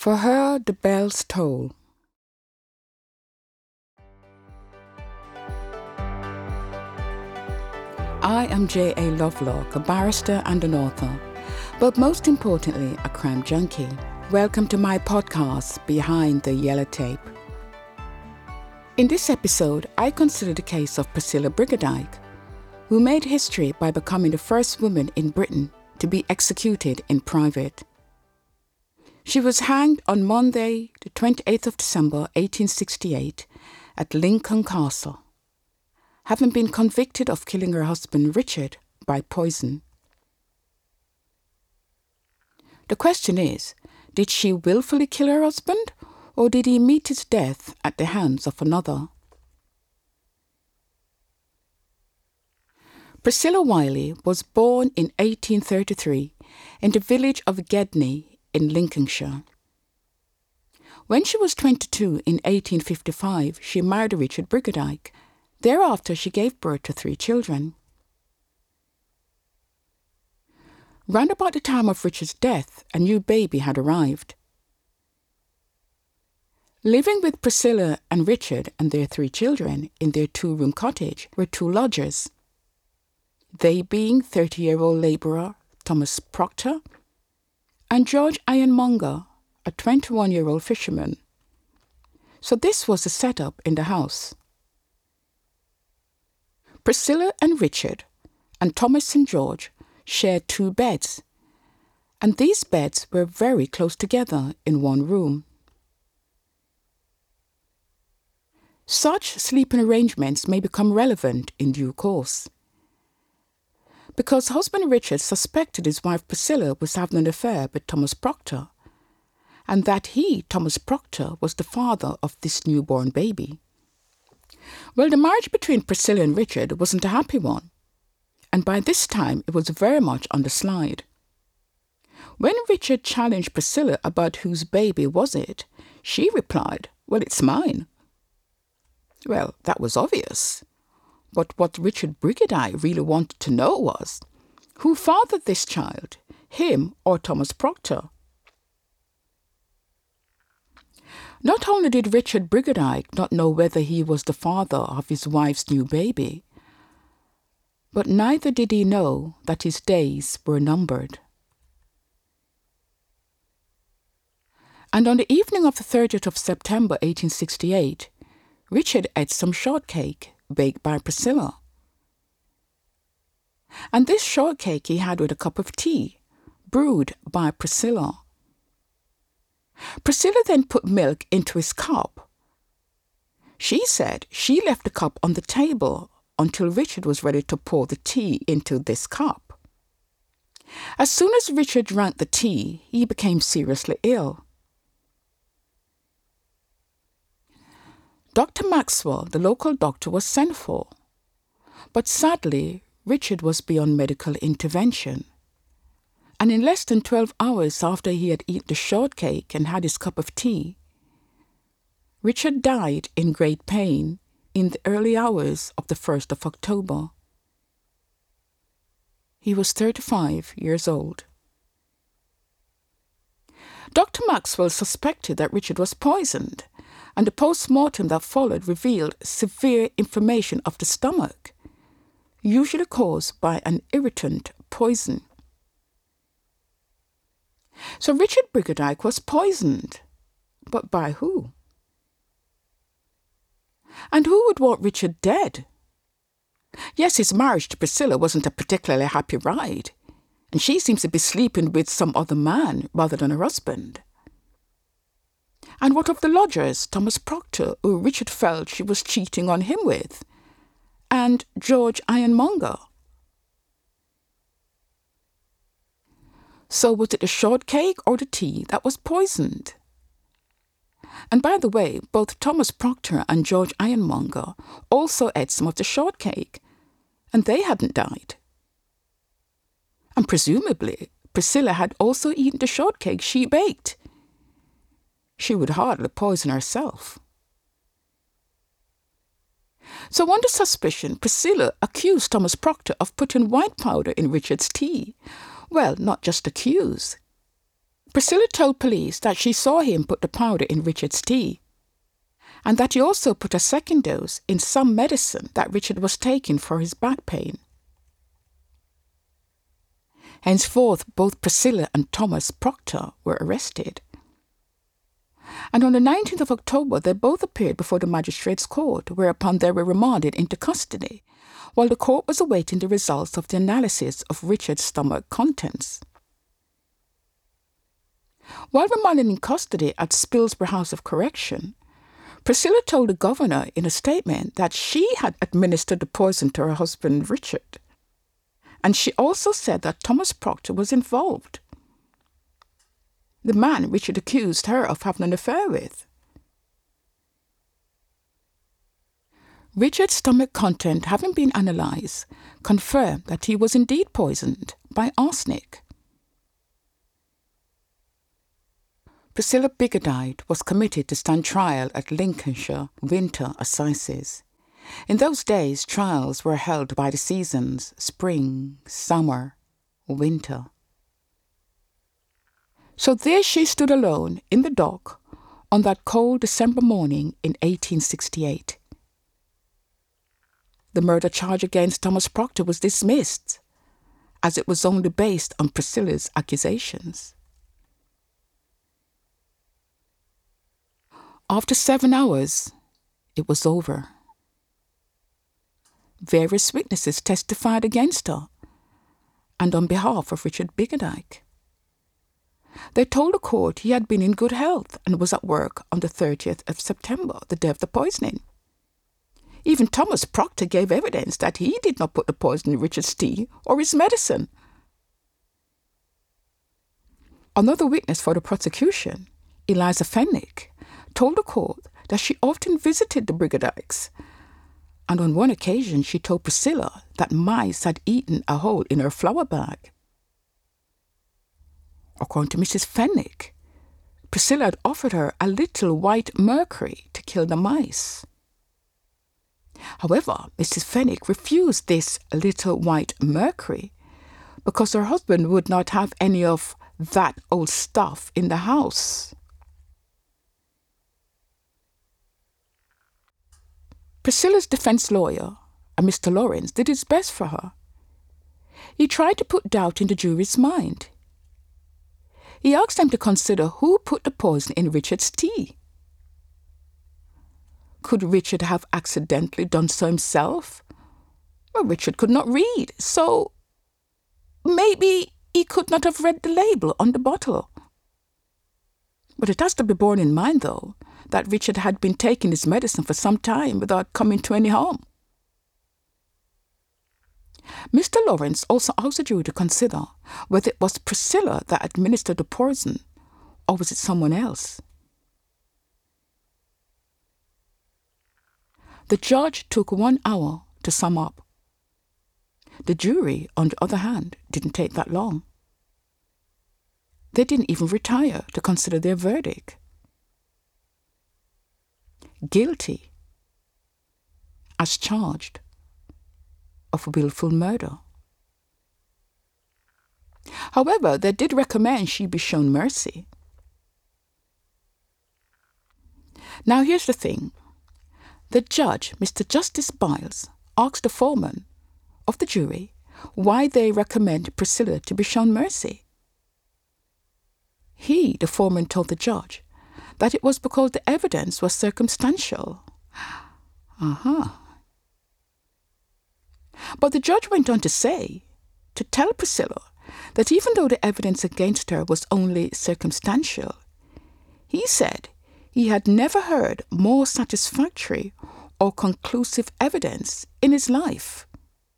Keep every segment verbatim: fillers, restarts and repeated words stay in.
For her the bells toll. I am J A Lovelock, a barrister and an author, but most importantly, a crime junkie. Welcome to my podcast, Behind the Yellow Tape. In this episode, I consider the case of Priscilla Briggerdyke, who made history by becoming the first woman in Britain to be executed in private. She was hanged on Monday, the twenty-eighth of December, eighteen sixty-eight, at Lincoln Castle, having been convicted of killing her husband Richard by poison. The question is, did she willfully kill her husband, or did he meet his death at the hands of another? Priscilla Wiley was born in eighteen thirty-three in the village of Gedney in Lincolnshire. When she was twenty-two in eighteen fifty-five, she married Richard Briggerdyke. Thereafter, she gave birth to three children. Round about the time of Richard's death, a new baby had arrived. Living with Priscilla and Richard and their three children in their two-room cottage were two lodgers, they being thirty-year-old labourer Thomas Proctor and George Ironmonger, a twenty-one-year-old fisherman. So this was the setup in the house. Priscilla and Richard and Thomas and George shared two beds, and these beds were very close together in one room. Such sleeping arrangements may become relevant in due course, because husband Richard suspected his wife Priscilla was having an affair with Thomas Proctor, and that he, Thomas Proctor, was the father of this newborn baby. Well, the marriage between Priscilla and Richard wasn't a happy one, and by this time it was very much on the slide. When Richard challenged Priscilla about whose baby was it, she replied, "Well, it's mine." Well, that was obvious. But what Richard Briggerdyke really wanted to know was, who fathered this child, him or Thomas Proctor? Not only did Richard Briggerdyke not know whether he was the father of his wife's new baby, but neither did he know that his days were numbered. And on the evening of the thirtieth of September eighteen sixty-eight, Richard ate some shortcake baked by Priscilla. And this shortcake he had with a cup of tea, brewed by Priscilla. Priscilla then put milk into his cup. She said she left the cup on the table until Richard was ready to pour the tea into this cup. As soon as Richard drank the tea, he became seriously ill. Doctor Maxwell, the local doctor, was sent for, but sadly, Richard was beyond medical intervention. And in less than twelve hours after he had eaten the shortcake and had his cup of tea, Richard died in great pain in the early hours of the first of October. He was thirty-five years old. Doctor Maxwell suspected that Richard was poisoned, and the post-mortem that followed revealed severe inflammation of the stomach, usually caused by an irritant poison. So Richard Briggerdyke was poisoned, but by who? And who would want Richard dead? Yes, his marriage to Priscilla wasn't a particularly happy ride, and she seems to be sleeping with some other man rather than her husband. And what of the lodgers, Thomas Proctor, who Richard felt she was cheating on him with, and George Ironmonger? So was it the shortcake or the tea that was poisoned? And by the way, both Thomas Proctor and George Ironmonger also ate some of the shortcake, and they hadn't died. And presumably, Priscilla had also eaten the shortcake she baked. She would hardly poison herself. So under suspicion, Priscilla accused Thomas Proctor of putting white powder in Richard's tea. Well, not just accuse. Priscilla told police that she saw him put the powder in Richard's tea, and that he also put a second dose in some medicine that Richard was taking for his back pain. Henceforth, both Priscilla and Thomas Proctor were arrested. And on the nineteenth of October, they both appeared before the magistrate's court, whereupon they were remanded into custody, while the court was awaiting the results of the analysis of Richard's stomach contents. While remanded in custody at Spilsbury House of Correction, Priscilla told the governor in a statement that she had administered the poison to her husband Richard, and she also said that Thomas Proctor was involved, the man Richard accused her of having an affair with. Richard's stomach content, having been analysed, confirmed that he was indeed poisoned by arsenic. Priscilla Bigadide was committed to stand trial at Lincolnshire Winter Assizes. In those days, trials were held by the seasons: spring, summer, winter. So there she stood alone in the dock on that cold December morning in eighteen sixty-eight. The murder charge against Thomas Proctor was dismissed, as it was only based on Priscilla's accusations. After seven hours, it was over. Various witnesses testified against her and on behalf of Richard Bigadike. They told the court he had been in good health and was at work on the thirtieth of September, the day of the poisoning. Even Thomas Proctor gave evidence that he did not put the poison in Richard's tea or his medicine. Another witness for the prosecution, Eliza Fenwick, told the court that she often visited the Bigadikes, and on one occasion she told Priscilla that mice had eaten a hole in her flour bag. According to Missus Fenwick, Priscilla had offered her a little white mercury to kill the mice. However, Missus Fenwick refused this little white mercury because her husband would not have any of that old stuff in the house. Priscilla's defense lawyer, a Mister Lawrence, did his best for her. He tried to put doubt in the jury's mind. He asked them to consider who put the poison in Richard's tea. Could Richard have accidentally done so himself? Well, Richard could not read, so maybe he could not have read the label on the bottle. But it has to be borne in mind, though, that Richard had been taking his medicine for some time without coming to any harm. Mister Lawrence also asked the jury to consider whether it was Priscilla that administered the poison, or was it someone else. The judge took one hour to sum up. The jury, on the other hand, didn't take that long. They didn't even retire to consider their verdict. Guilty, as charged, of willful murder. However, they did recommend she be shown mercy. Now here's the thing. The judge, Mister Justice Biles, asked the foreman of the jury why they recommend Priscilla to be shown mercy. He, the foreman, told the judge that it was because the evidence was circumstantial. Uh-huh. But the judge went on to say, to tell Priscilla, that even though the evidence against her was only circumstantial, he said he had never heard more satisfactory or conclusive evidence in his life.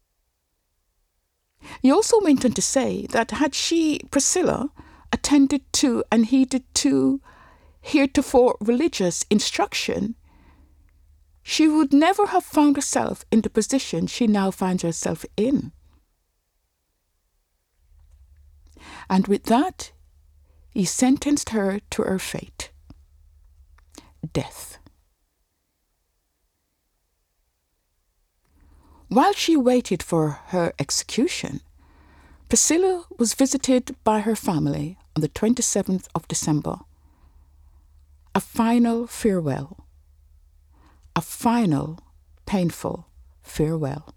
He also went on to say that had she, Priscilla, attended to and heeded to heretofore religious instruction, she would never have found herself in the position she now finds herself in. And with that, he sentenced her to her fate, death. While she waited for her execution, Priscilla was visited by her family on the twenty-seventh of December. A final farewell. A final, painful farewell.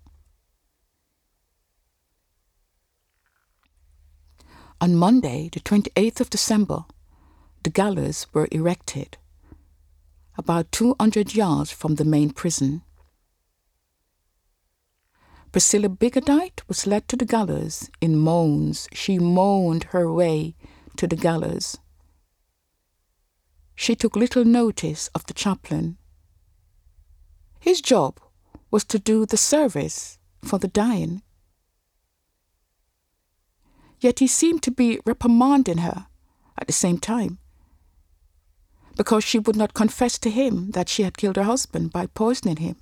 On Monday, the twenty-eighth of December, the gallows were erected, about two hundred yards from the main prison. Priscilla Bigadite was led to the gallows in moans. She moaned her way to the gallows. She took little notice of the chaplain. His job was to do the service for the dying. Yet he seemed to be reprimanding her at the same time, because she would not confess to him that she had killed her husband by poisoning him.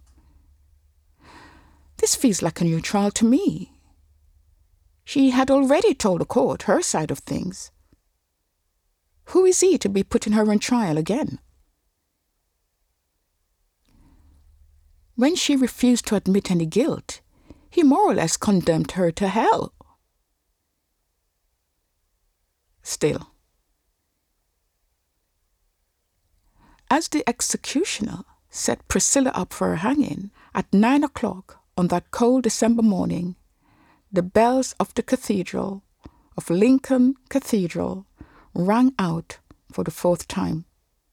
This feels like a new trial to me. She had already told the court her side of things. Who is he to be putting her on trial again? When she refused to admit any guilt, he more or less condemned her to hell. Still, as the executioner set Priscilla up for her hanging at nine o'clock on that cold December morning, the bells of the cathedral, of Lincoln Cathedral, rang out for the fourth time.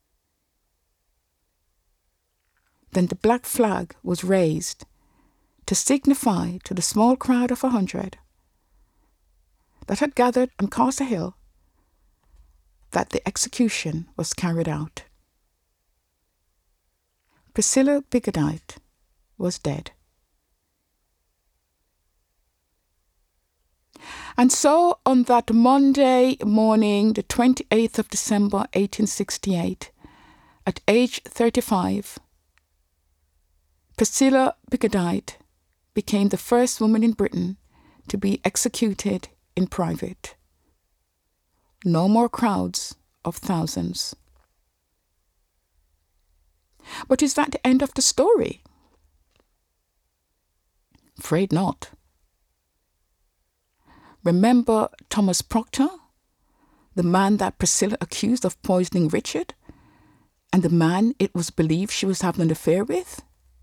Then the black flag was raised to signify to the small crowd of a hundred that had gathered on Castle Hill that the execution was carried out. Priscilla Bigadite was dead. And so on that Monday morning, the twenty-eighth of December, eighteen sixty-eight, at age thirty-five, Priscilla Bigadite became the first woman in Britain to be executed in private. No more crowds of thousands. But is that the end of the story? Afraid not. Remember Thomas Proctor, the man that Priscilla accused of poisoning Richard, and the man it was believed she was having an affair with?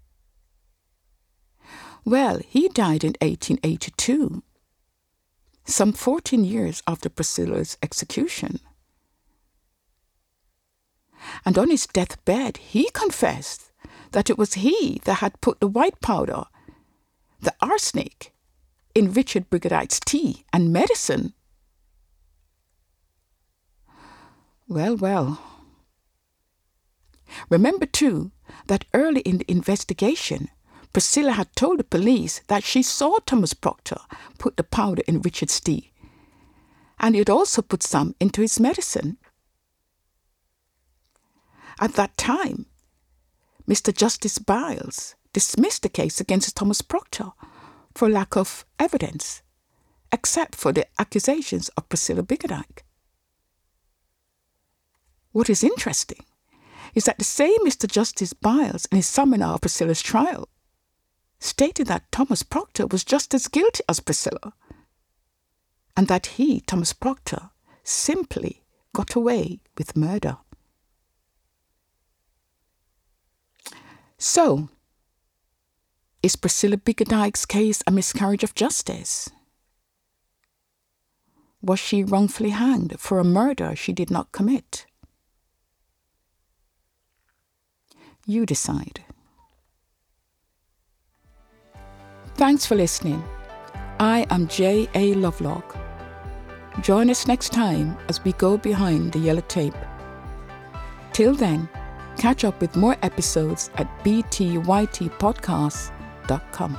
Well, he died in eighteen eighty-two, some fourteen years after Priscilla's execution. And on his deathbed, he confessed that it was he that had put the white powder, the arsenic, in Richard Bigadite's tea and medicine. Well, well. Remember, too, that early in the investigation, Priscilla had told the police that she saw Thomas Proctor put the powder in Richard's tea, and he had also put some into his medicine. At that time, Mister Justice Biles dismissed the case against Thomas Proctor for lack of evidence, except for the accusations of Priscilla Bigadite. What is interesting is that the same Mister Justice Biles, in his summary of Priscilla's trial, stated that Thomas Proctor was just as guilty as Priscilla, and that he, Thomas Proctor, simply got away with murder. So, is Priscilla Bigadite's case a miscarriage of justice? Was she wrongfully hanged for a murder she did not commit? You decide. Thanks for listening. I am J A Lovelock. Join us next time as we go behind the yellow tape. Till then, catch up with more episodes at b t y t podcast dot com.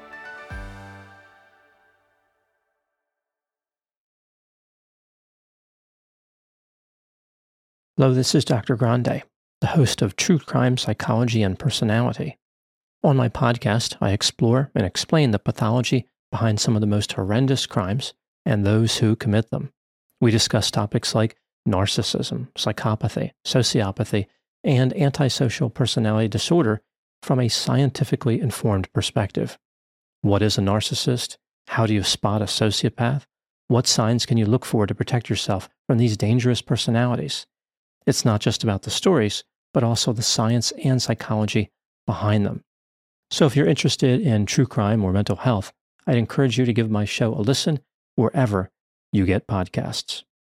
Hello, this is Doctor Grande, the host of True Crime Psychology and Personality. On my podcast, I explore and explain the pathology behind some of the most horrendous crimes and those who commit them. We discuss topics like narcissism, psychopathy, sociopathy, and antisocial personality disorder from a scientifically informed perspective. What is a narcissist? How do you spot a sociopath? What signs can you look for to protect yourself from these dangerous personalities? It's not just about the stories, but also the science and psychology behind them. So if you're interested in true crime or mental health, I'd encourage you to give my show a listen wherever you get podcasts.